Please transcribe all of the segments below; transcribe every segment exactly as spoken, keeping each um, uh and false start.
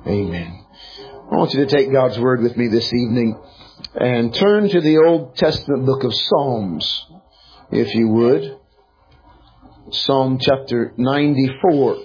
Amen. I want you to take God's Word with me this evening and turn to the Old Testament book of Psalms, if you would. Psalm chapter ninety-four.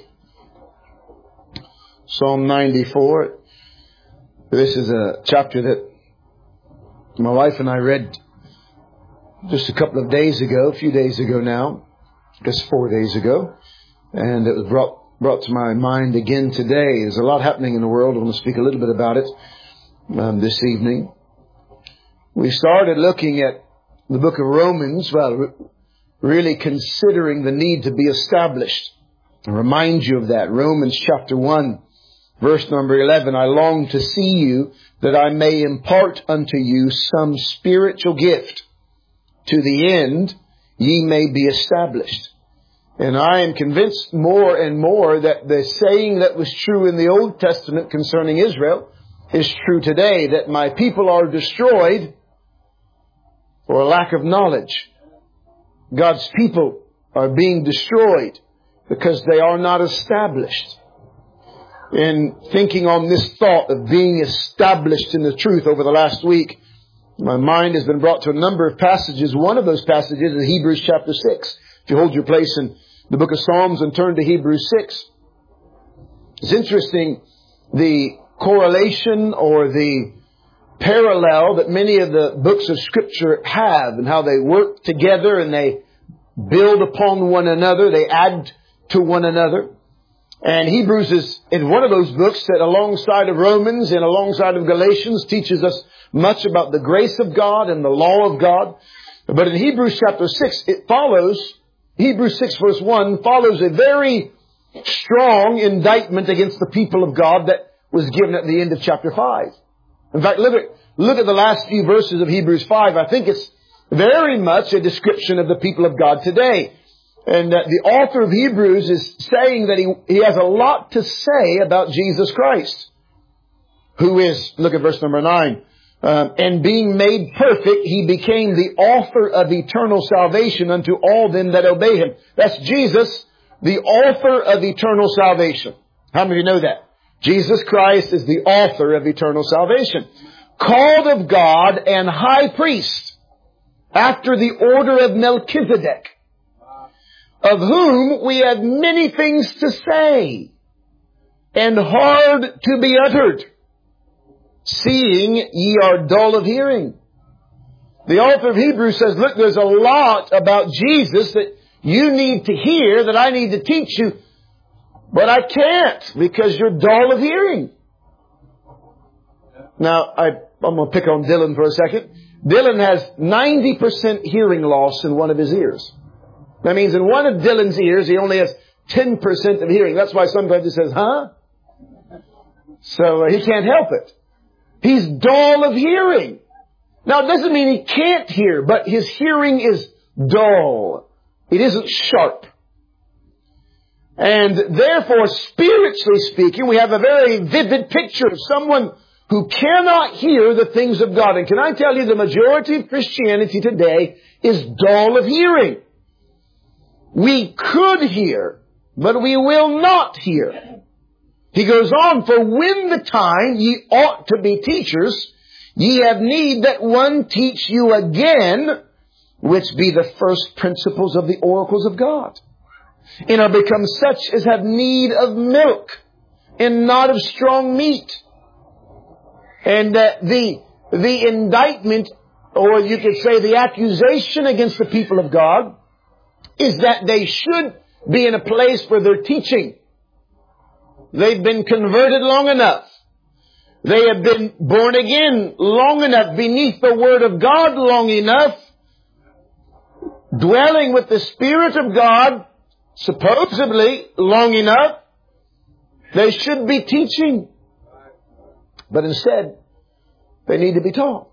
Psalm ninety-four. This is a chapter that my wife and I read just a couple of days ago, a few days ago now, I guess four days ago. And it was brought brought to my mind again today. There's a lot happening in the world. I want to speak a little bit about it um, this evening. We started looking at the book of Romans, well, re- really considering the need to be established. I remind you of that. Romans chapter one, verse number eleven. I long to see you that I may impart unto you some spiritual gift, to the end ye may be established. And I am convinced more and more that the saying that was true in the Old Testament concerning Israel is true today, that my people are destroyed for a lack of knowledge. God's people are being destroyed because they are not established. In thinking on this thought of being established in the truth over the last week, my mind has been brought to a number of passages. One of those passages is Hebrews chapter six. If you hold your place in the book of Psalms and turn to Hebrews six. It's interesting the correlation or the parallel that many of the books of Scripture have, and how they work together and they build upon one another. They add to one another. And Hebrews is in one of those books that, alongside of Romans and alongside of Galatians, teaches us much about the grace of God and the law of God. But in Hebrews chapter six, it follows, Hebrews six verse one follows a very strong indictment against the people of God that was given at the end of chapter five. In fact, look at, look at the last few verses of Hebrews five. I think it's very much a description of the people of God today. And uh, the author of Hebrews is saying that he, he has a lot to say about Jesus Christ, who is, look at verse number nine, um, and being made perfect, he became the author of eternal salvation unto all them that obey him. That's Jesus, the author of eternal salvation. How many of you know that? Jesus Christ is the author of eternal salvation. Called of God and high priest after the order of Melchizedek, of whom we have many things to say and hard to be uttered, seeing ye are dull of hearing. The author of Hebrews says, look, there's a lot about Jesus that you need to hear, that I need to teach you, but I can't because you're dull of hearing. Now, I, I'm going to pick on Dylan for a second. Dylan has ninety percent hearing loss in one of his ears. That means in one of Dylan's ears, he only has ten percent of hearing. That's why sometimes he says, huh? So uh, he can't help it. He's dull of hearing. Now, it doesn't mean he can't hear, but his hearing is dull. It isn't sharp. And therefore, spiritually speaking, we have a very vivid picture of someone who cannot hear the things of God. And can I tell you, the majority of Christianity today is dull of hearing. We could hear, but we will not hear. He goes on, for when the time ye ought to be teachers, ye have need that one teach you again, which be the first principles of the oracles of God, and are become such as have need of milk, and not of strong meat. And uh, the, the indictment, or you could say the accusation against the people of God, is that they should be in a place where they're teaching. They've been converted long enough. They have been born again long enough, beneath the Word of God long enough, dwelling with the Spirit of God, supposedly long enough. They should be teaching. But instead, they need to be taught.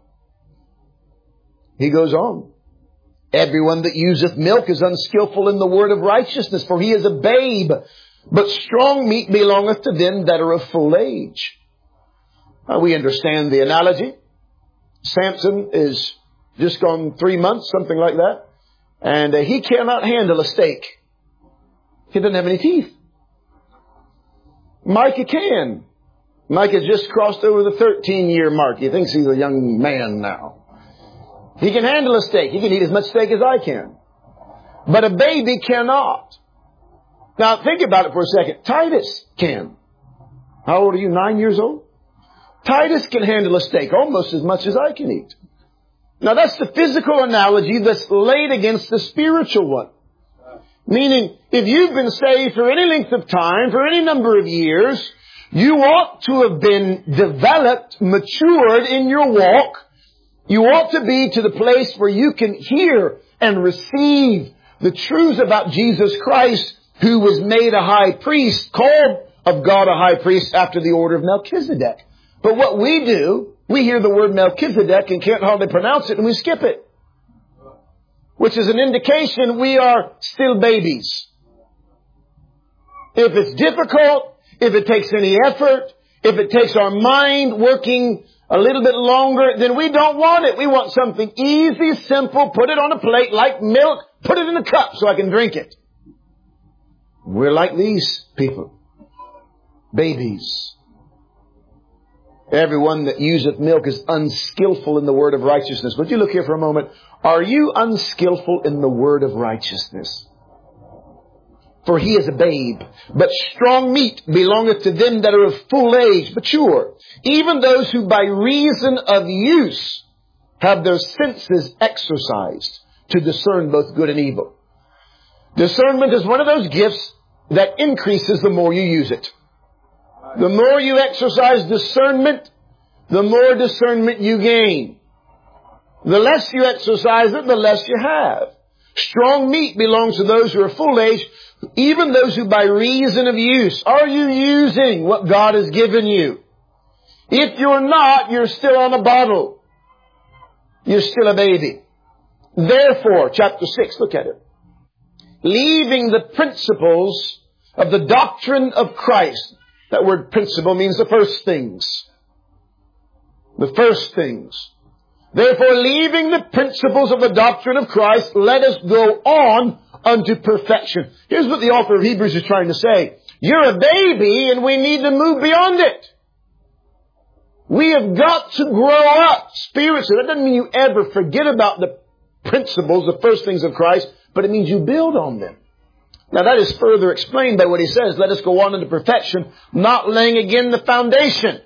He goes on. Everyone that useth milk is unskillful in the word of righteousness, for he is a babe. But strong meat belongeth to them that are of full age. Uh, we understand the analogy. Samson is just gone three months, something like that. And uh, he cannot handle a steak. He doesn't have any teeth. Micah can. Mike has just crossed over the thirteen-year mark. He thinks he's a young man now. He can handle a steak. He can eat as much steak as I can. But a baby cannot. Now, think about it for a second. Titus can. How old are you? Nine years old? Titus can handle a steak almost as much as I can eat. Now, that's the physical analogy that's laid against the spiritual one. Meaning, if you've been saved for any length of time, for any number of years, you ought to have been developed, matured in your walk. You ought to be to the place where you can hear and receive the truths about Jesus Christ, who was made a high priest, called of God a high priest after the order of Melchizedek. But what we do, we hear the word Melchizedek and can't hardly pronounce it, and we skip it. Which is an indication we are still babies. If it's difficult, if it takes any effort, if it takes our mind working a little bit longer, then we don't want it. We want something easy, simple, put it on a plate like milk, put it in a cup so I can drink it. We're like these people. Babies. Everyone that useth milk is unskillful in the word of righteousness. Would you look here for a moment? Are you unskillful in the word of righteousness? For he is a babe. But strong meat belongeth to them that are of full age, mature, even those who by reason of use have their senses exercised to discern both good and evil. Discernment is one of those gifts that increases the more you use it. The more you exercise discernment, the more discernment you gain. The less you exercise it, the less you have. Strong meat belongs to those who are full age, even those who by reason of use. Are you using what God has given you? If you're not, you're still on a bottle. You're still a baby. Therefore, chapter six, look at it. Leaving the principles of the doctrine of Christ. That word principle means the first things. The first things. Therefore, leaving the principles of the doctrine of Christ, let us go on unto perfection. Here's what the author of Hebrews is trying to say. You're a baby and we need to move beyond it. We have got to grow up spiritually. That doesn't mean you ever forget about the principles, the first things of Christ, but it means you build on them. Now that is further explained by what he says. Let us go on into perfection, not laying again the foundation.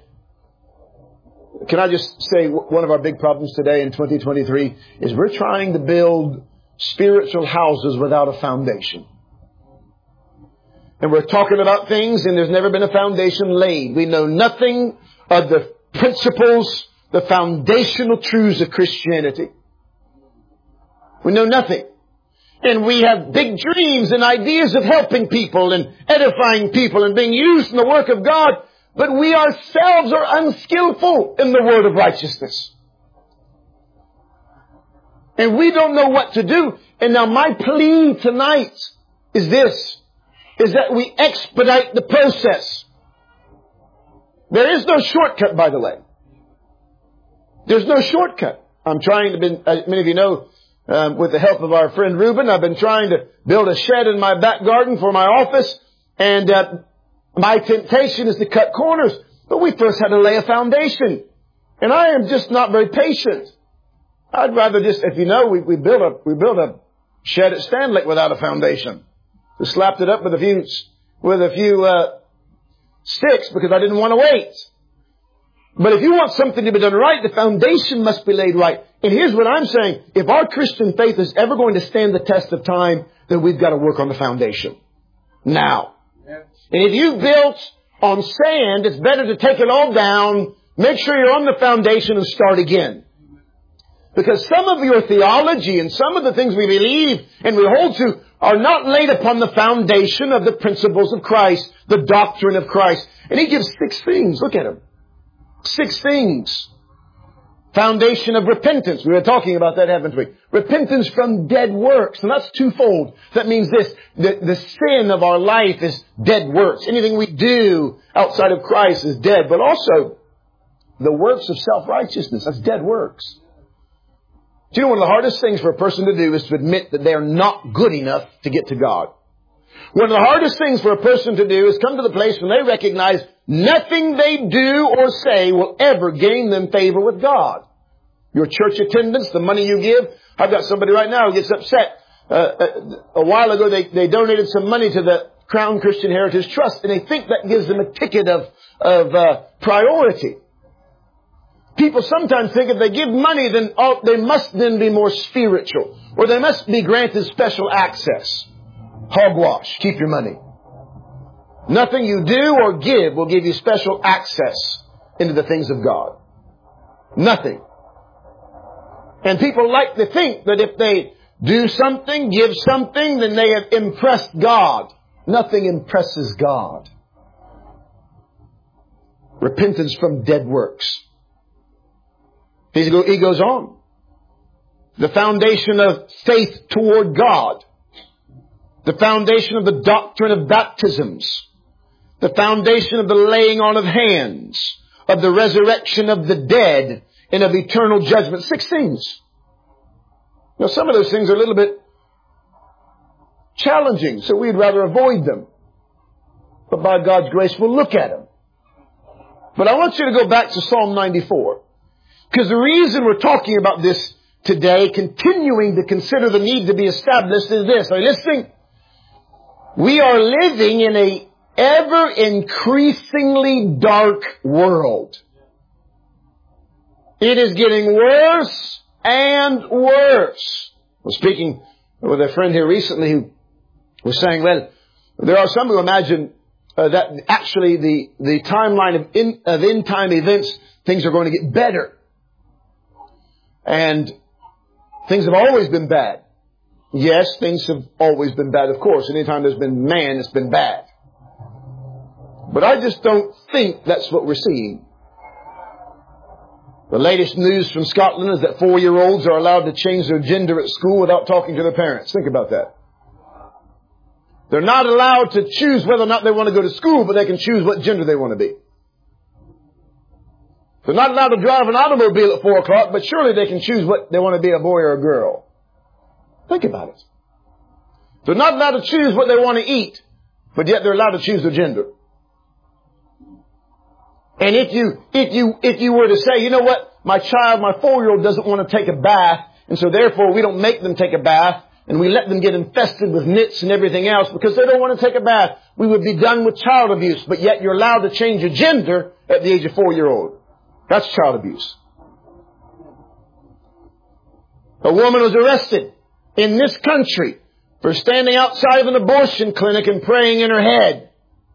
Can I just say one of our big problems today in twenty twenty-three is we're trying to build spiritual houses without a foundation. And we're talking about things and there's never been a foundation laid. We know nothing of the principles, the foundational truths of Christianity. We know nothing. And we have big dreams and ideas of helping people and edifying people and being used in the work of God. But we ourselves are unskillful in the word of righteousness. And we don't know what to do. And now my plea tonight is this, is that we expedite the process. There is no shortcut, by the way. There's no shortcut. I'm trying to, be, as many of you know, Um, with the help of our friend Reuben, I've been trying to build a shed in my back garden for my office. And uh, my temptation is to cut corners. But we first had to lay a foundation. And I am just not very patient. I'd rather just, if you know, we, we built a we built a shed at Stanley without a foundation. We slapped it up with a few with a few uh, sticks because I didn't want to wait. But if you want something to be done right, the foundation must be laid right. And here's what I'm saying. If our Christian faith is ever going to stand the test of time, then we've got to work on the foundation. Now. And if you built on sand, it's better to take it all down, make sure you're on the foundation and start again. Because some of your theology and some of the things we believe and we hold to are not laid upon the foundation of the principles of Christ, the doctrine of Christ. And he gives six things. Look at them. Six things. Foundation of repentance. We were talking about that, haven't we? Repentance from dead works. And that's twofold. That means this. The, the sin of our life is dead works. Anything we do outside of Christ is dead. But also, the works of self-righteousness. That's dead works. Do you know one of the hardest things for a person to do is to admit that they are not good enough to get to God? One of the hardest things for a person to do is come to the place when they recognize nothing they do or say will ever gain them favor with God. Your church attendance, the money you give. I've got somebody right now who gets upset. Uh, a, a while ago, they, they donated some money to the Crown Christian Heritage Trust, and they think that gives them a ticket of, of uh, priority. People sometimes think if they give money, then oh, they must then be more spiritual, or they must be granted special access. Hogwash. Keep your money. Nothing you do or give will give you special access into the things of God. Nothing. And people like to think that if they do something, give something, then they have impressed God. Nothing impresses God. Repentance from dead works. He goes on. The foundation of faith toward God. The foundation of the doctrine of baptisms. The foundation of the laying on of hands. Of the resurrection of the dead. And of eternal judgment. Six things. Now some of those things are a little bit challenging, so we'd rather avoid them. But by God's grace, we'll look at them. But I want you to go back to Psalm ninety-four. Because the reason we're talking about this today, continuing to consider the need to be established, is this. Are you listening? We are living in a ever increasingly dark world. It is getting worse and worse. I was speaking with a friend here recently who was saying, well, there are some who imagine uh, that actually the, the timeline of, in, of end time events, things are going to get better. And things have always been bad. Yes, things have always been bad, of course. Anytime there's been man, it's been bad. But I just don't think that's what we're seeing. The latest news from Scotland is that four-year-olds are allowed to change their gender at school without talking to their parents. Think about that. They're not allowed to choose whether or not they want to go to school, but they can choose what gender they want to be. They're not allowed to drive an automobile at four o'clock, but surely they can choose what they want to be, a boy or a girl. Think about it. They're not allowed to choose what they want to eat, but yet they're allowed to choose their gender. And if you, if you, if you were to say, you know what, my child, my four-year-old doesn't want to take a bath, and so therefore we don't make them take a bath, and we let them get infested with nits and everything else because they don't want to take a bath, we would be done with child abuse, but yet you're allowed to change your gender at the age of four-year-old. That's child abuse. A woman was arrested in this country for standing outside of an abortion clinic and praying in her head.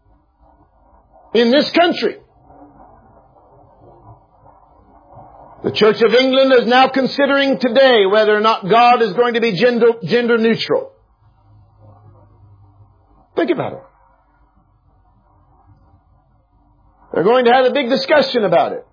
In this country. The Church of England is now considering today whether or not God is going to be gender, gender neutral. Think about it. They're going to have a big discussion about it.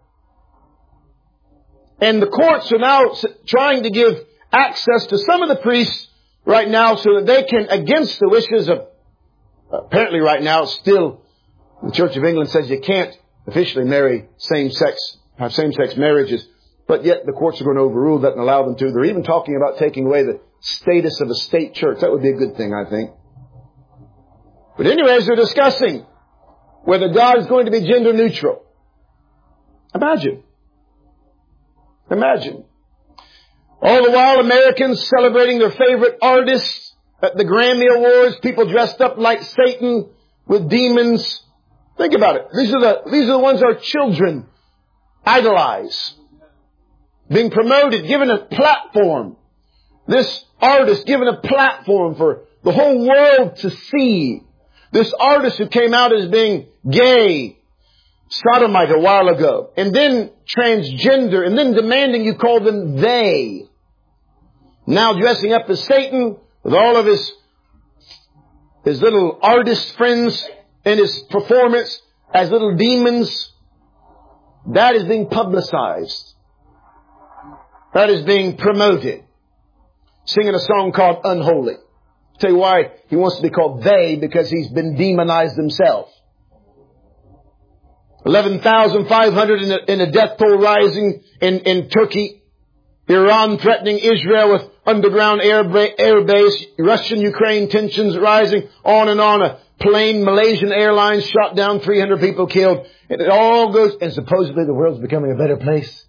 And the courts are now trying to give access to some of the priests right now so that they can, against the wishes of, apparently right now, still, the Church of England says you can't officially marry same-sex, have same-sex marriages, but yet the courts are going to overrule that and allow them to. They're even talking about taking away the status of a state church. That would be a good thing, I think. But anyways, they're discussing whether God is going to be gender neutral. Imagine. Imagine. All the while, Americans celebrating their favorite artists at the Grammy Awards, people dressed up like Satan with demons. Think about it. These are the, these are the ones our children idolize. Being promoted, given a platform. This artist given a platform for the whole world to see. This artist who came out as being gay, sodomite a while ago, and then transgender, and then demanding you call them they. Now dressing up as Satan with all of his, his little artist friends in his performance as little demons. That is being publicized. That is being promoted. Singing a song called Unholy. I'll tell you why he wants to be called they, because he's been demonized himself. eleven thousand five hundred in a, in a death toll rising in, in Turkey. Iran threatening Israel with underground air, ba- air base. Russian-Ukraine tensions rising. On and on. A plane, Malaysian Airlines shot down, three hundred people killed. And it all goes, and supposedly the world's becoming a better place.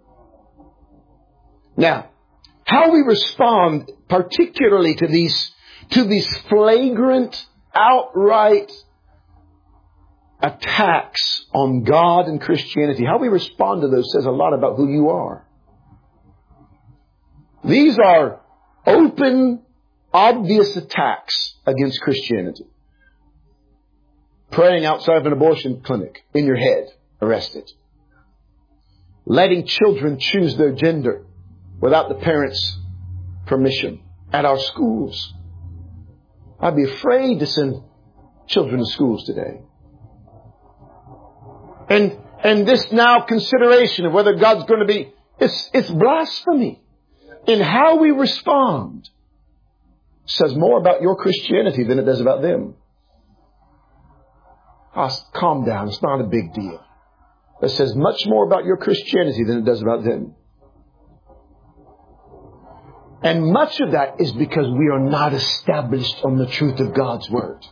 Now, how we respond particularly to these, to these flagrant, outright attacks on God and Christianity, how we respond to those says a lot about who you are. These are open, obvious attacks against Christianity. Praying outside of an abortion clinic, in your head, arrested. Letting children choose their gender without the parents' permission at our schools. I'd be afraid to send children to schools today. And, and this now consideration of whether God's going to be, it's, it's blasphemy. In how we respond says more about your Christianity than it does about them. Oh, calm down. It's not a big deal. It says much more about your Christianity than it does about them. And much of that is because we are not established on the truth of God's Word.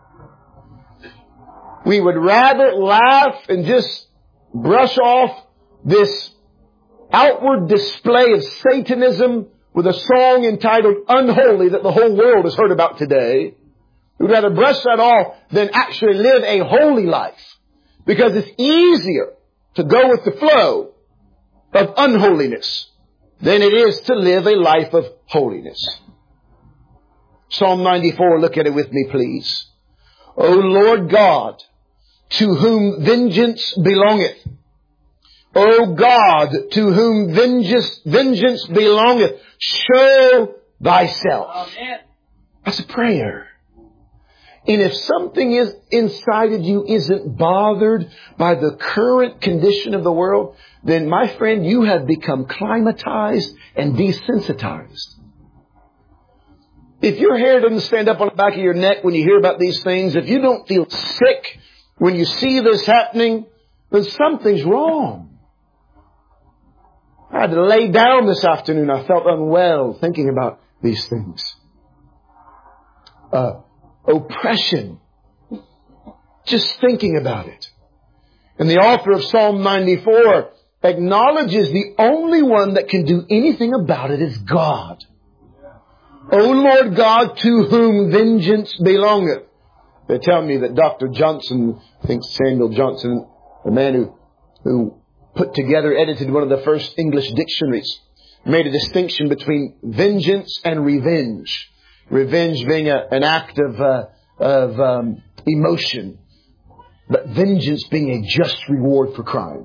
We would rather laugh and just brush off this outward display of Satanism with a song entitled Unholy that the whole world has heard about today. We'd rather brush that off than actually live a holy life. Because it's easier to go with the flow of unholiness than it is to live a life of holiness. Psalm ninety-four, look at it with me, please. O Lord God, to whom vengeance belongeth. O God, to whom vengeance, vengeance belongeth, show thyself. Amen. That's a prayer. And if something is inside of you isn't bothered by the current condition of the world, then my friend, you have become climatized and desensitized. If your hair doesn't stand up on the back of your neck when you hear about these things, if you don't feel sick when you see this happening, then something's wrong. I had to lay down this afternoon. I felt unwell thinking about these things. Uh, oppression. Just thinking about it. And the author of Psalm ninety-four acknowledges the only one that can do anything about it is God. O Lord God, to whom vengeance belongeth. They tell me that Doctor Johnson, I think Samuel Johnson, the man who, who put together, edited one of the first English dictionaries, made a distinction between vengeance and revenge. Revenge being a, an act of, uh, of um, emotion, but vengeance being a just reward for crime.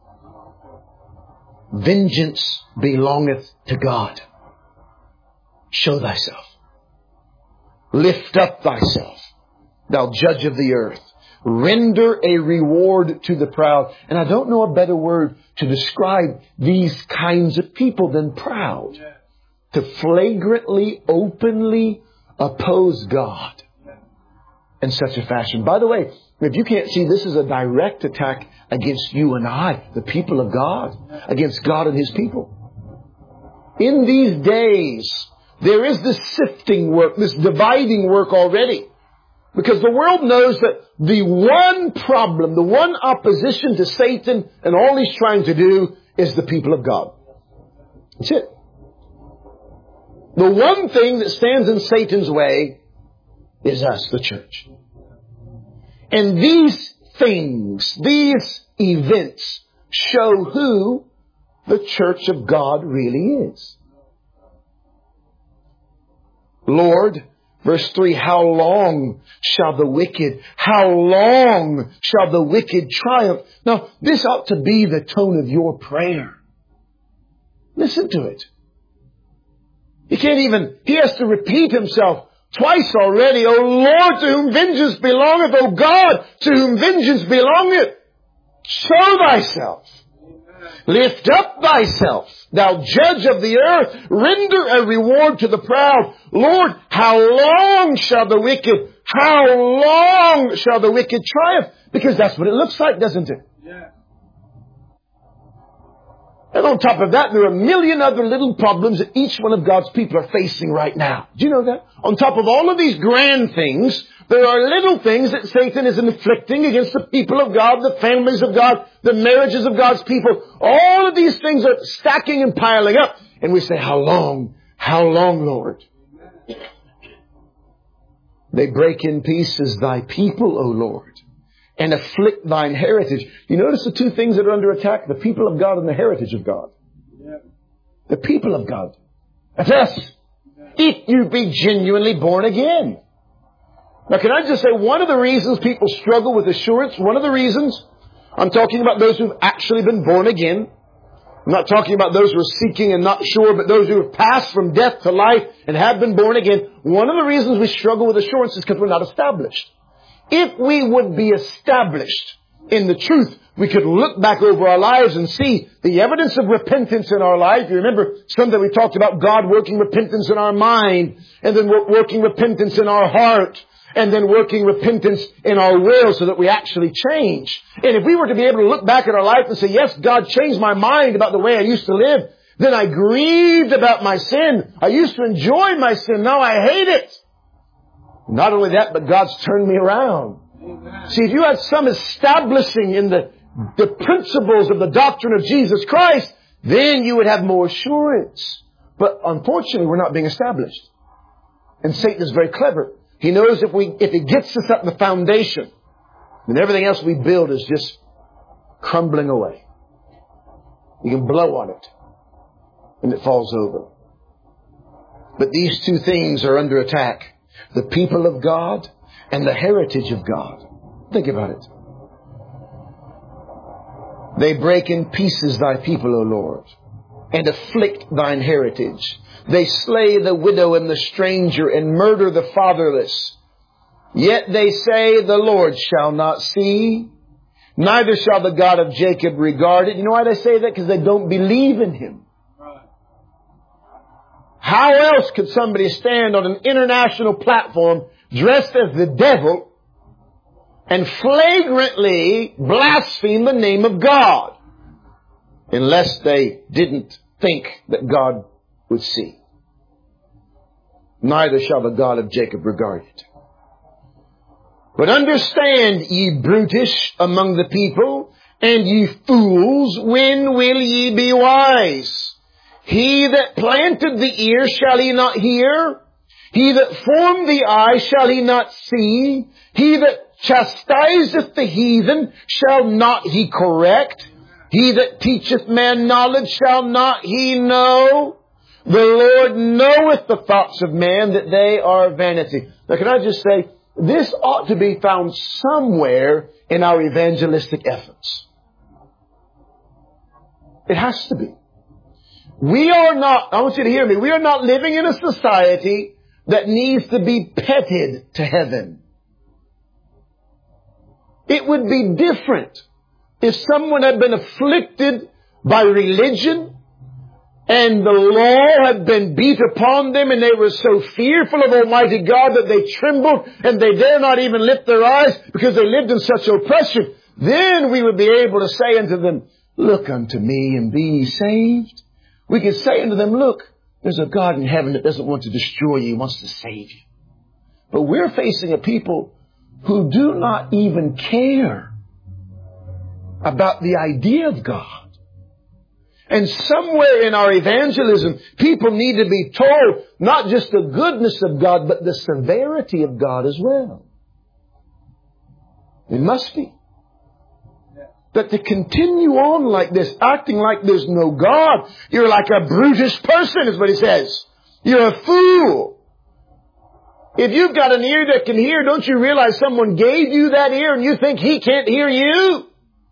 Vengeance belongeth to God. Show thyself. Lift up thyself, thou judge of the earth. Render a reward to the proud. And I don't know a better word to describe these kinds of people than proud. To flagrantly, openly oppose God in such a fashion. By the way, if you can't see, this is a direct attack against you and I, the people of God, against God and His people. In these days, there is this sifting work, this dividing work already. Because the world knows that the one problem, the one opposition to Satan and all he's trying to do is the people of God. That's it. The one thing that stands in Satan's way is us, the church. And these things, these events show who the church of God really is. Lord, verse three, how long shall the wicked, how long shall the wicked triumph? Now, this ought to be the tone of your prayer. Listen to it. He can't even, he has to repeat himself twice already. O Lord, to whom vengeance belongeth, O God, to whom vengeance belongeth, show thyself. Lift up thyself, thou judge of the earth. Render a reward to the proud. Lord, how long shall the wicked, how long shall the wicked triumph? Because that's what it looks like, doesn't it? Yeah. then on top of that, there are a million other little problems that each one of God's people are facing right now. Do you know that? On top of all of these grand things, there are little things that Satan is inflicting against the people of God, the families of God, the marriages of God's people. All of these things are stacking and piling up. And we say, how long? How long, Lord? They break in pieces thy people, O Lord, and afflict thine heritage. You notice the two things that are under attack? The people of God and the heritage of God. Yeah. The people of God. That's us. Yeah. If you be genuinely born again. Now, can I just say, one of the reasons people struggle with assurance, one of the reasons, I'm talking about those who've actually been born again. I'm not talking about those who are seeking and not sure, but those who have passed from death to life and have been born again. One of the reasons we struggle with assurance is because we're not established. If we would be established in the truth, we could look back over our lives and see the evidence of repentance in our life. You remember Sunday we talked about God working repentance in our mind, and then working repentance in our heart, and then working repentance in our will so that we actually change. And if we were to be able to look back at our life and say, yes, God changed my mind about the way I used to live, then I grieved about my sin. I used to enjoy my sin. Now I hate it. Not only that, but God's turned me around. Amen. See, if you had some establishing in the, the principles of the doctrine of Jesus Christ, then you would have more assurance. But unfortunately, we're not being established. And Satan is very clever. He knows if we, if he gets us up the foundation, then everything else we build is just crumbling away. You can blow on it and it falls over. But these two things are under attack. The people of God and the heritage of God. Think about it. They break in pieces thy people, O Lord, and afflict thine heritage. They slay the widow and the stranger and murder the fatherless. Yet they say, the Lord shall not see, neither shall the God of Jacob regard it. You know why they say that? Because they don't believe in Him. How else could somebody stand on an international platform dressed as the devil and flagrantly blaspheme the name of God unless they didn't think that God would see? Neither shall the God of Jacob regard it. But understand, ye brutish among the people, and ye fools, when will ye be wise? He that planted the ear, shall he not hear? He that formed the eye, shall he not see? He that chastiseth the heathen, shall not he correct? He that teacheth man knowledge, shall not he know? The Lord knoweth the thoughts of man, that they are vanity. Now, can I just say, this ought to be found somewhere in our evangelistic efforts. It has to be. We are not, I want you to hear me, we are not living in a society that needs to be petted to heaven. It would be different if someone had been afflicted by religion and the law had been beat upon them and they were so fearful of Almighty God that they trembled and they dare not even lift their eyes because they lived in such oppression. Then we would be able to say unto them, look unto me and be ye saved. We could say unto them, look, there's a God in heaven that doesn't want to destroy you. He wants to save you. But we're facing a people who do not even care about the idea of God. And somewhere in our evangelism, people need to be told not just the goodness of God, but the severity of God as well. It must be. But to continue on like this, acting like there's no God, you're like a brutish person, is what he says. You're a fool. If you've got an ear that can hear, don't you realize someone gave you that ear and you think He can't hear you?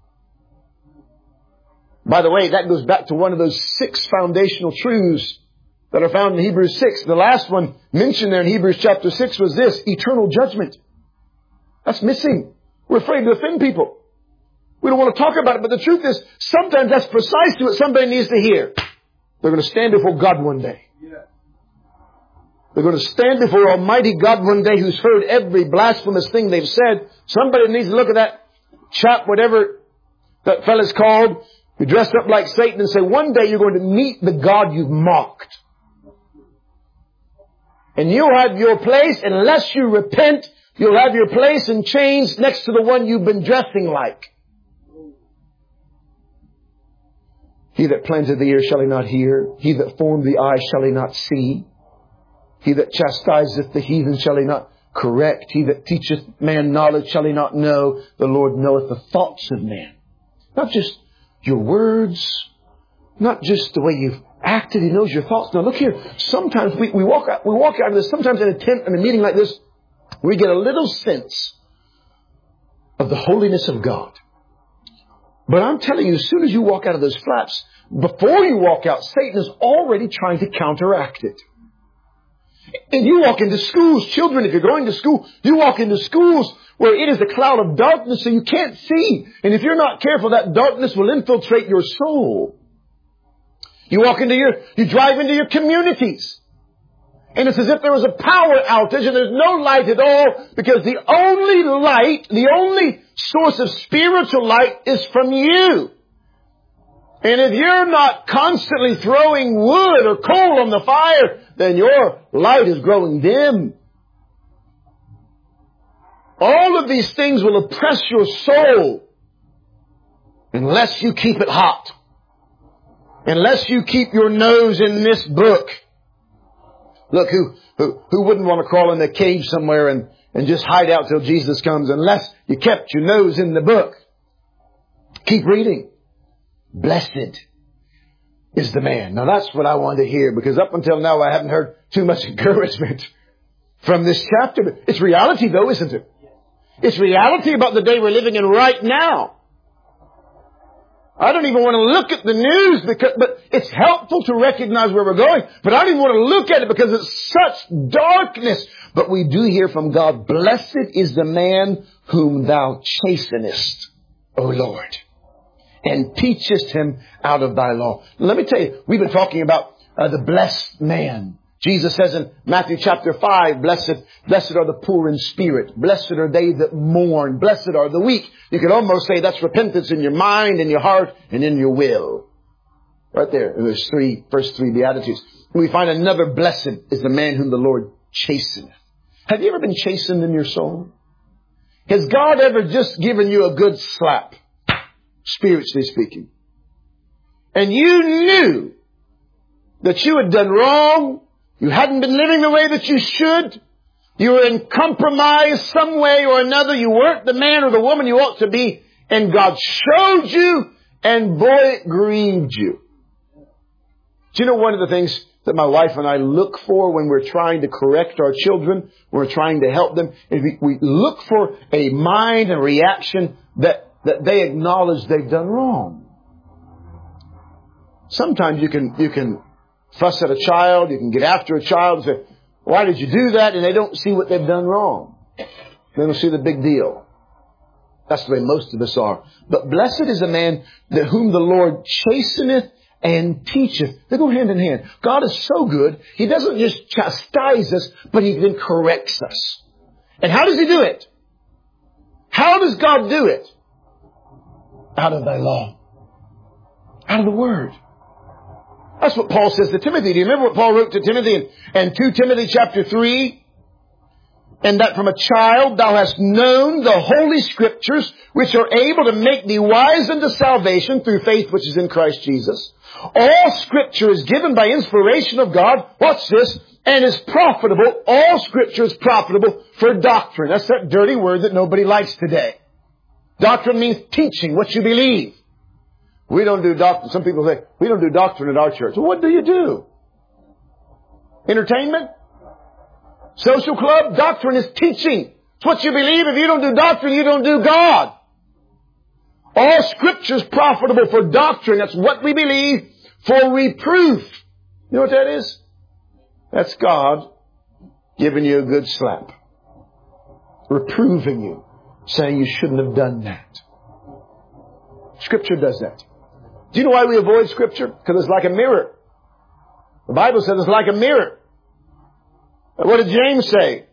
By the way, that goes back to one of those six foundational truths that are found in Hebrews six. The last one mentioned there in Hebrews chapter six was this, eternal judgment. That's missing. We're afraid to offend people. We don't want to talk about it, but the truth is, sometimes that's precisely what somebody needs to hear. They're going to stand before God one day. They're going to stand before Almighty God one day who's heard every blasphemous thing they've said. Somebody needs to look at that chap, whatever that fella's called, You dress up like Satan and say, one day you're going to meet the God you've mocked. And you'll have your place, unless you repent, you'll have your place in chains next to the one you've been dressing like. He that planted the ear, shall he not hear? He that formed the eye, shall he not see? He that chastiseth the heathen, shall he not correct? He that teacheth man knowledge, shall he not know? The Lord knoweth the thoughts of man. Not just your words, not just the way you've acted. He knows your thoughts. Now look here. Sometimes we, we walk out, we walk out of this, sometimes in a tent, in a meeting like this, we get a little sense of the holiness of God. But I'm telling you, as soon as you walk out of those flaps, before you walk out, Satan is already trying to counteract it. And you walk into schools, children, if you're going to school, you walk into schools where it is a cloud of darkness so you can't see. And if you're not careful, that darkness will infiltrate your soul. You walk into your, you drive into your communities. And it's as if there was a power outage and there's no light at all, because the only light, the only source of spiritual light is from you. And if you're not constantly throwing wood or coal on the fire, then your light is growing dim. All of these things will oppress your soul unless you keep it hot. Unless you keep your nose in this book. Look, who, who, who wouldn't want to crawl in a cave somewhere and, and just hide out till Jesus comes, unless you kept your nose in the book? Keep reading. Blessed is the man. Now that's what I wanted to hear, because up until now I haven't heard too much encouragement from this chapter. It's reality though, isn't it? It's reality about the day we're living in right now. I don't even want to look at the news, because, but it's helpful to recognize where we're going. But I don't even want to look at it because it's such darkness. But we do hear from God, blessed is the man whom thou chastenest, O Lord, and teachest him out of thy law. Let me tell you, we've been talking about uh, the blessed man. Jesus says in Matthew chapter five, blessed, blessed are the poor in spirit. Blessed are they that mourn. Blessed are the weak. You could almost say that's repentance in your mind, in your heart, and in your will. Right there in those three, first three Beatitudes. We find another blessed is the man whom the Lord chasteneth. Have you ever been chastened in your soul? Has God ever just given you a good slap, spiritually speaking? And you knew that you had done wrong. You hadn't been living the way that you should. You were in compromise some way or another. You weren't the man or the woman you ought to be. And God showed you, and boy, it grieved you. Do you know one of the things that my wife and I look for when we're trying to correct our children, when we're trying to help them, is we, we look for a mind and reaction that, that they acknowledge they've done wrong. Sometimes you can, you can fuss at a child, you can get after a child and say, why did you do that? And they don't see what they've done wrong. They don't see the big deal. That's the way most of us are. But blessed is the man that whom the Lord chasteneth and teacheth. They go hand in hand. God is so good. He doesn't just chastise us, but He then corrects us. And how does He do it? How does God do it? Out of thy law. Out of the Word. That's what Paul says to Timothy. Do you remember what Paul wrote to Timothy in, in Second Timothy chapter three? And that from a child thou hast known the holy scriptures, which are able to make thee wise unto salvation through faith which is in Christ Jesus. All scripture is given by inspiration of God. What's this? And is profitable. All scripture is profitable for doctrine. That's that dirty word that nobody likes today. Doctrine means teaching what you believe. We don't do doctrine. Some people say, we don't do doctrine at our church. Well, what do you do? Entertainment? Social club? Doctrine is teaching. It's what you believe. If you don't do doctrine, you don't do God. All scripture is profitable for doctrine. That's what we believe. For reproof. You know what that is? That's God giving you a good slap. Reproving you. Saying you shouldn't have done that. Scripture does that. Do you know why we avoid Scripture? Because it's like a mirror. The Bible says it's like a mirror. What did James say?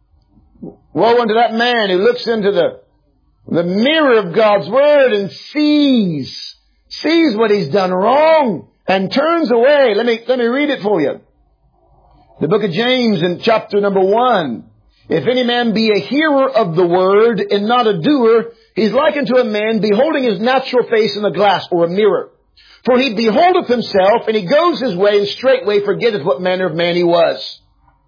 Woe unto that man who looks into the, the mirror of God's Word and sees sees what he's done wrong, and turns away. Let me, let me read it for you. The book of James in chapter number one. If any man be a hearer of the word and not a doer, he's likened to a man beholding his natural face in a glass or a mirror. For he beholdeth himself, and he goes his way, and straightway forgetteth what manner of man he was.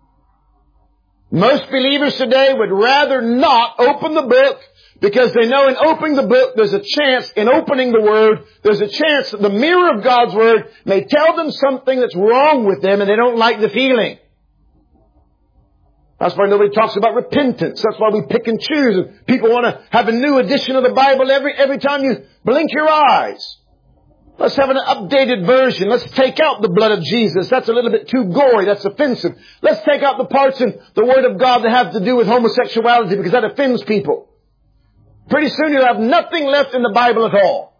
Most believers today would rather not open the book, because they know in opening the book, there's a chance, in opening the Word, there's a chance that the mirror of God's Word may tell them something that's wrong with them, and they don't like the feeling. That's why nobody talks about repentance. That's why we pick and choose. And people want to have a new edition of the Bible every, every time you blink your eyes. Let's have an updated version. Let's take out the blood of Jesus. That's a little bit too gory. That's offensive. Let's take out the parts in the Word of God that have to do with homosexuality, because that offends people. Pretty soon you'll have nothing left in the Bible at all.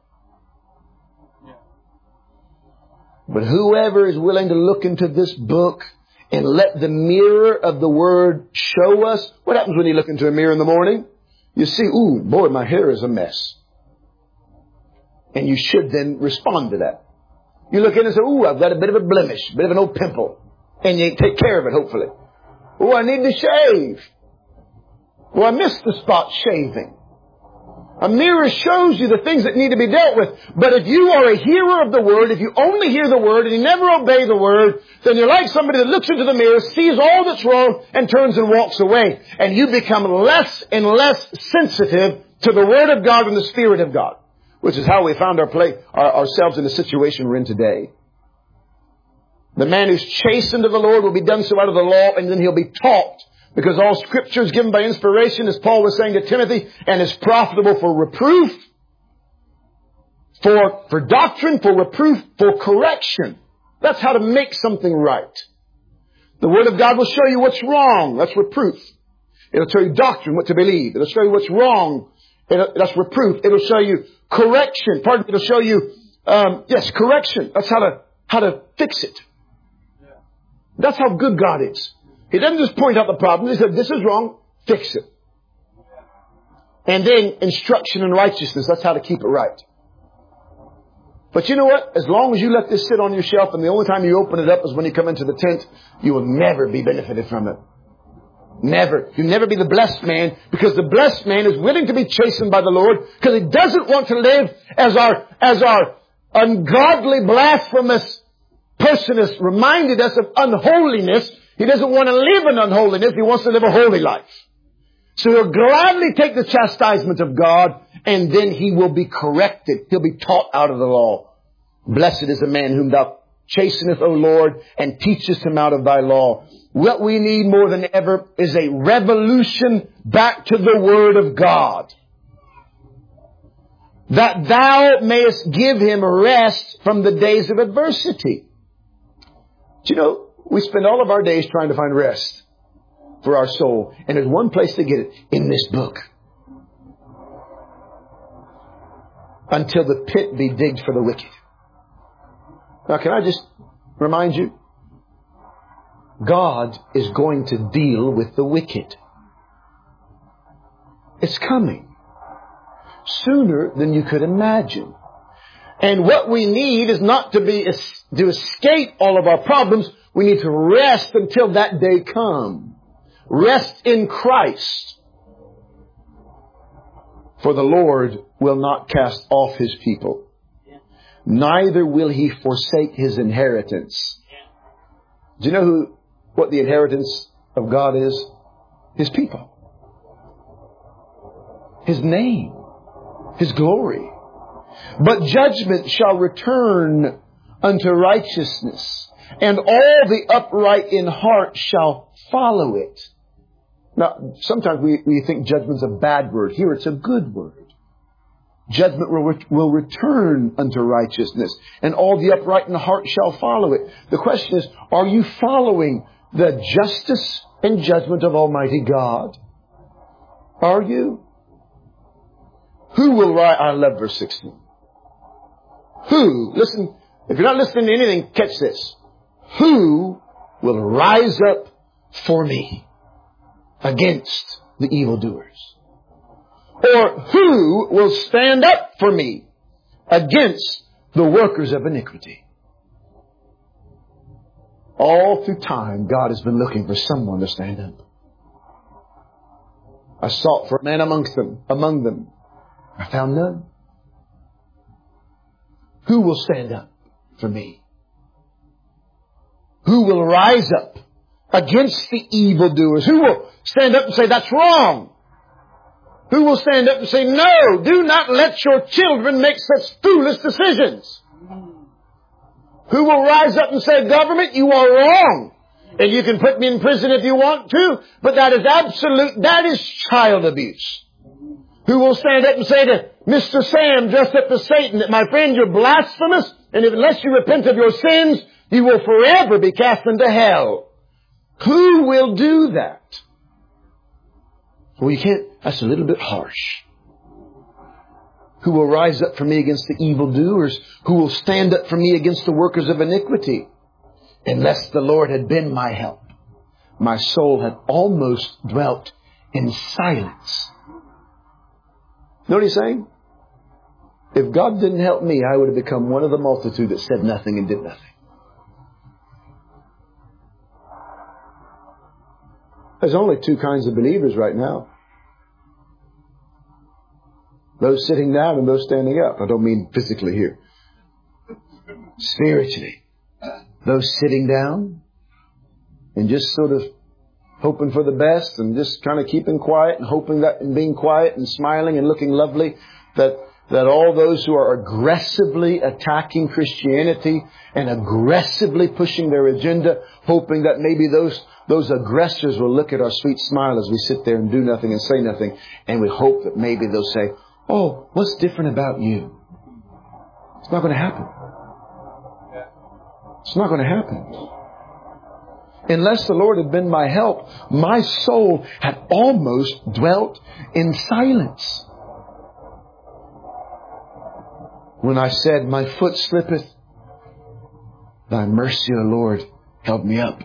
But whoever is willing to look into this book and let the mirror of the Word show us. What happens when you look into a mirror in the morning? You see, ooh, boy, my hair is a mess. And you should then respond to that. You look in and say, ooh, I've got a bit of a blemish, a bit of an old pimple. And you take care of it, hopefully. Ooh, I need to shave. Well, I missed the spot shaving. A mirror shows you the things that need to be dealt with. But if you are a hearer of the Word, if you only hear the Word and you never obey the Word, then you're like somebody that looks into the mirror, sees all that's wrong, and turns and walks away. And you become less and less sensitive to the Word of God and the Spirit of God, which is how we found our play, our, ourselves in the situation we're in today. The man who's chastened of the Lord will be done so out of the law, and then he'll be taught. Because all Scripture is given by inspiration, as Paul was saying to Timothy, and is profitable for reproof, for, for doctrine, for reproof, for correction. That's how to make something right. The Word of God will show you what's wrong. That's reproof. It'll show you doctrine, what to believe. It'll show you what's wrong. It'll, that's reproof. It'll show you correction. Pardon me, it'll show you, um, yes, correction. That's how to, how to fix it. That's how good God is. He doesn't just point out the problem. He said, this is wrong, fix it. And then instruction in righteousness. That's how to keep it right. But you know what? As long as you let this sit on your shelf and the only time you open it up is when you come into the tent, you will never be benefited from it. Never. You'll never be the blessed man, because the blessed man is willing to be chastened by the Lord, because he doesn't want to live as our, as our ungodly, blasphemous person has reminded us of unholiness. He doesn't want to live in unholiness. He wants to live a holy life. So he'll gladly take the chastisement of God, and then he will be corrected. He'll be taught out of the law. Blessed is the man whom thou chasteneth, O Lord, and teachest him out of thy law. What we need more than ever is a revolution back to the Word of God. That thou mayest give him rest from the days of adversity. Do you know, we spend all of our days trying to find rest for our soul. And there's one place to get it, in this book. Until the pit be digged for the wicked. Now, can I just remind you? God is going to deal with the wicked. It's coming. Sooner than you could imagine. And what we need is not to be to escape all of our problems. We need to rest until that day come. Rest in Christ. For the Lord will not cast off His people. Neither will He forsake His inheritance. Do you know who, what the inheritance of God is? His people. His name. His glory. But judgment shall return unto righteousness, and all the upright in heart shall follow it. Now, sometimes we, we think judgment's a bad word. Here it's a good word. Judgment will, will return unto righteousness, and all the upright in heart shall follow it. The question is, are you following the justice and judgment of Almighty God? Are you? Who will rise? I love verse sixteen. Who, listen, if you're not listening to anything, catch this. Who will rise up for me against the evildoers? Or who will stand up for me against the workers of iniquity. All through time, God has been looking for someone to stand up. I sought for a man amongst them, among them. I found none. Who will stand up for me? Who will rise up against the evildoers? Who will stand up and say, that's wrong? Who will stand up and say, no, do not let your children make such foolish decisions? Who will rise up and say, government, you are wrong. And you can put me in prison if you want to, but that is absolute, that is child abuse. Who will stand up and say to Mister Sam dressed up as Satan that, my friend, you're blasphemous, and if, unless you repent of your sins, you will forever be cast into hell. Who will do that? Well, you can't, that's a little bit harsh. Who will rise up for me against the evildoers? Who will stand up for me against the workers of iniquity? Unless the Lord had been my help, my soul had almost dwelt in silence. You know what he's saying? If God didn't help me, I would have become one of the multitude that said nothing and did nothing. There's only two kinds of believers right now. Those sitting down and those standing up. I don't mean physically here. Spiritually. Those sitting down and just sort of hoping for the best and just kind of keeping quiet and hoping that and being quiet and smiling and looking lovely, that that all those who are aggressively attacking Christianity and aggressively pushing their agenda, hoping that maybe those those aggressors will look at our sweet smile as we sit there and do nothing and say nothing, and we hope that maybe they'll say, oh, what's different about you? It's not going to happen. It's not going to happen. Unless the Lord had been my help, my soul had almost dwelt in silence. When I said, my foot slippeth, thy mercy, O Lord, held me up.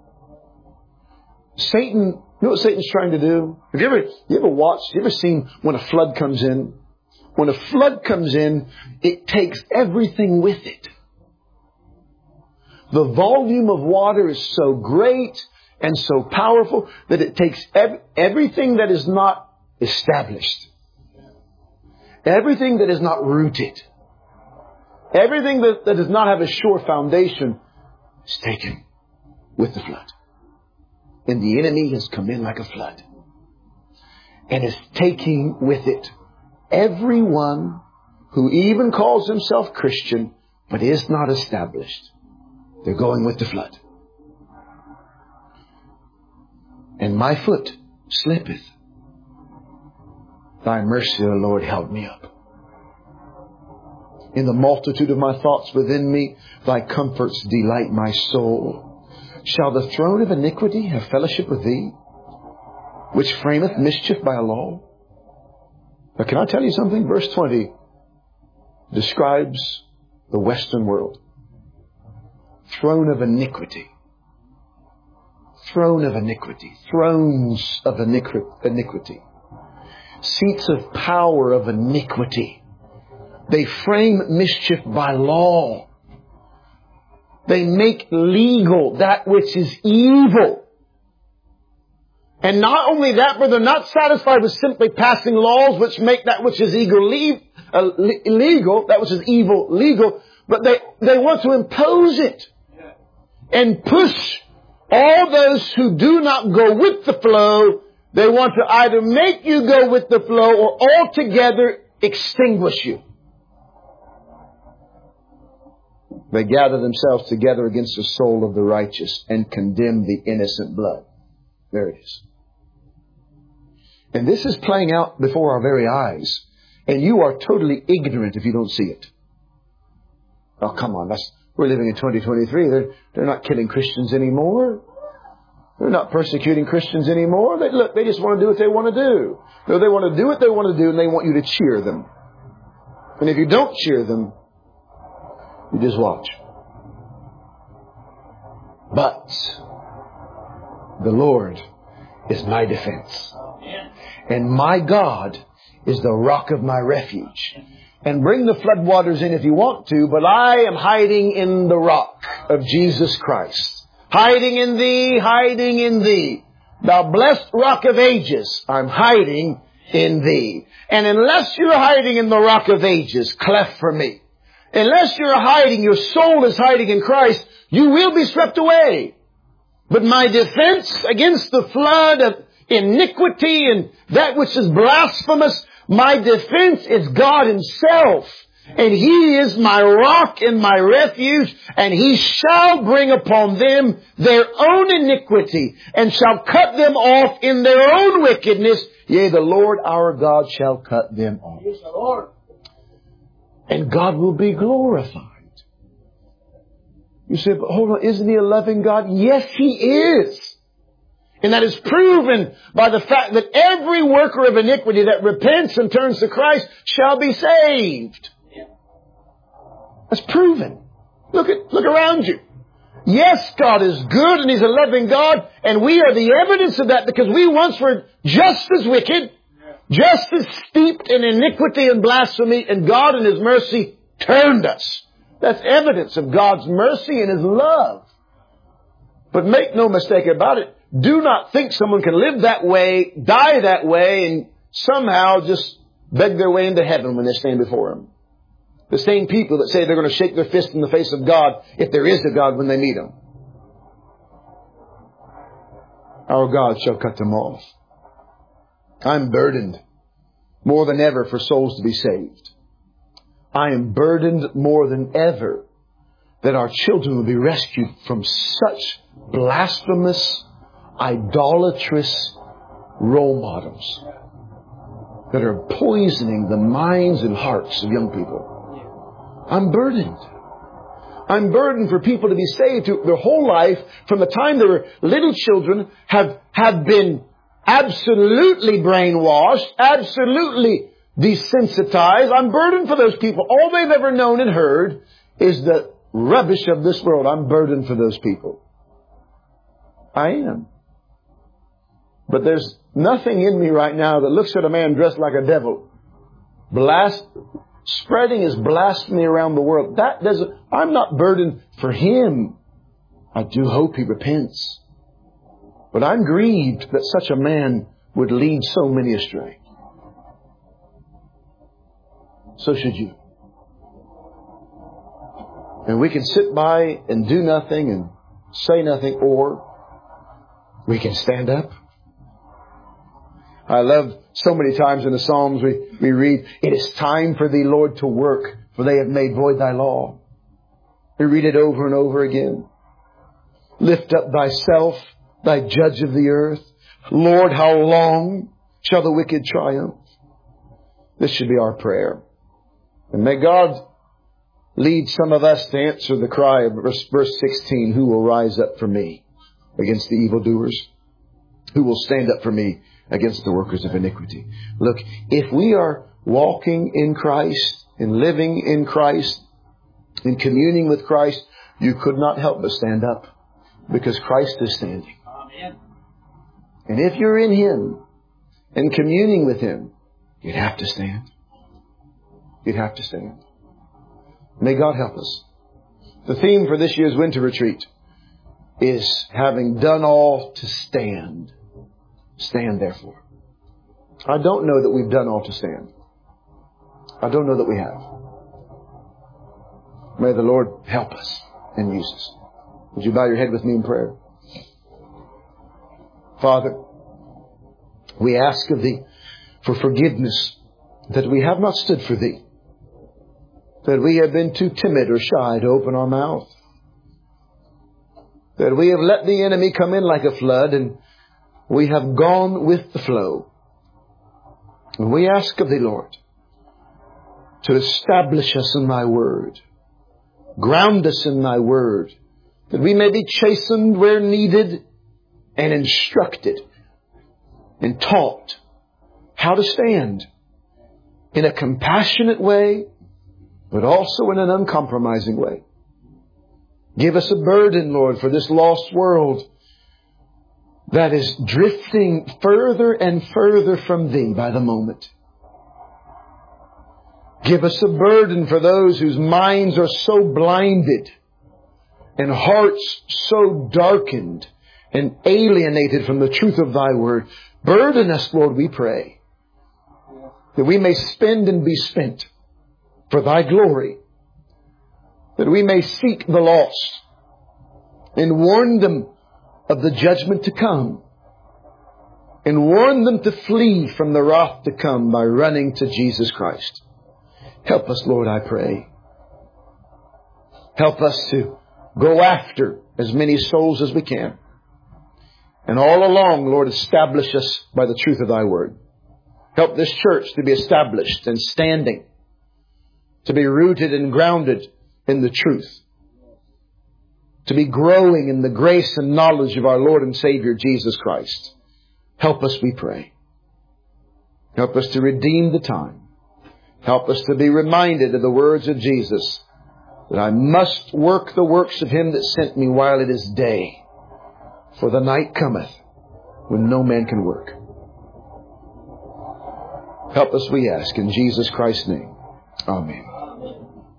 Satan, you know what Satan's trying to do? Have you ever, you ever watched, you ever seen when a flood comes in? When a flood comes in, it takes everything with it. The volume of water is so great and so powerful that it takes ev- everything that is not established, everything that is not rooted, everything that, that does not have a sure foundation is taken with the flood. And the enemy has come in like a flood and is taking with it everyone who even calls himself Christian but is not established. They're going with the flood. And my foot slippeth. Thy mercy, O Lord, held me up. In the multitude of my thoughts within me, thy comforts delight my soul. Shall the throne of iniquity have fellowship with thee, which frameth mischief by a law? But can I tell you something? Verse twenty describes the Western world. Throne of iniquity. Throne of iniquity. Thrones of iniquity. Seats of power of iniquity. They frame mischief by law. They make legal that which is evil. And not only that, but they're not satisfied with simply passing laws which make that which is illegal, uh, illegal, that which is evil legal, but they, they want to impose it. And push all those who do not go with the flow. They want to either make you go with the flow or altogether extinguish you. They gather themselves together against the soul of the righteous and condemn the innocent blood. There it is. And this is playing out before our very eyes. And you are totally ignorant if you don't see it. Oh, come on. That's, we're living in twenty twenty-three. They're, they're not killing Christians anymore. They're not persecuting Christians anymore. They, look, they just want to do what they want to do. No, they want to do what they want to do, and they want you to cheer them. And if you don't cheer them, you just watch. But the Lord is my defense. And my God is the rock of my refuge. and bring the floodwaters in if you want to, but I am hiding in the rock of Jesus Christ. Hiding in thee, hiding in thee. Thou blessed rock of ages, I'm hiding in thee. And unless you're hiding in the rock of ages, cleft for me, unless you're hiding, your soul is hiding in Christ, you will be swept away. But my defense against the flood of iniquity and that which is blasphemous, my defense is God Himself. And He is my rock and my refuge, and He shall bring upon them their own iniquity, and shall cut them off in their own wickedness. Yea, the Lord our God shall cut them off. Yes, the Lord. And God will be glorified. You say, but hold on, isn't He a loving God? Yes, He is. And that is proven by the fact that every worker of iniquity that repents and turns to Christ shall be saved. That's proven. Look at, look around you. Yes, God is good and He's a loving God, and we are the evidence of that because we once were just as wicked, just as steeped in iniquity and blasphemy, and God in His mercy turned us. That's evidence of God's mercy and His love. But make no mistake about it, do not think someone can live that way, die that way, and somehow just beg their way into heaven when they stand before Him. The same people that say they're going to shake their fist in the face of God, if there is a God, when they meet Him. Our God shall cut them off. I'm burdened more than ever for souls to be saved. I am burdened more than ever that our children will be rescued from such blasphemous, idolatrous role models that are poisoning the minds and hearts of young people. I'm burdened. I'm burdened for people to be saved who their whole life, from the time they were little children, have, have been absolutely brainwashed, absolutely desensitized. I'm burdened for those people. All they've ever known and heard is the rubbish of this world. I'm burdened for those people. I am. But there's nothing in me right now that looks at a man dressed like a devil, blast, spreading his blasphemy around the world. That doesn't, I'm not burdened for him. I do hope he repents. But I'm grieved that such a man would lead so many astray. So should you. And we can sit by and do nothing and say nothing, or we can stand up. I love so many times in the Psalms we, we read, it is time for thee, Lord, to work, for they have made void thy law. We read it over and over again. Lift up thyself, thy judge of the earth. Lord, how long shall the wicked triumph? This should be our prayer. And may God lead some of us to answer the cry of verse, verse sixteen, who will rise up for me against the evildoers? Who will stand up for me against the workers of iniquity? Look, if we are walking in Christ and living in Christ and communing with Christ, you could not help but stand up, because Christ is standing. Amen. And if you're in Him and communing with Him, you'd have to stand. You'd have to stand. May God help us. The theme for this year's winter retreat is having done all to stand. Stand therefore. I don't know that we've done all to stand. I don't know that we have. May the Lord help us and use us. Would you bow your head with me in prayer? Father, we ask of Thee for forgiveness that we have not stood for Thee, that we have been too timid or shy to open our mouth, that we have let the enemy come in like a flood and we have gone with the flow. And we ask of Thee, Lord, to establish us in Thy Word, ground us in Thy Word, that we may be chastened where needed and instructed and taught how to stand in a compassionate way, but also in an uncompromising way. Give us a burden, Lord, for this lost world that is drifting further and further from Thee by the moment. Give us a burden for those whose minds are so blinded and hearts so darkened and alienated from the truth of Thy Word. Burden us, Lord, we pray, that we may spend and be spent for Thy glory, that we may seek the lost and warn them of the judgment to come, and warn them to flee from the wrath to come by running to Jesus Christ. Help us, Lord, I pray. Help us to go after as many souls as we can. And all along, Lord, establish us by the truth of Thy Word. Help this church to be established and standing, to be rooted and grounded in the truth, to be growing in the grace and knowledge of our Lord and Savior Jesus Christ. Help us, we pray. Help us to redeem the time. Help us to be reminded of the words of Jesus, that I must work the works of Him that sent me while it is day, for the night cometh when no man can work. Help us, we ask, in Jesus Christ's name. Amen.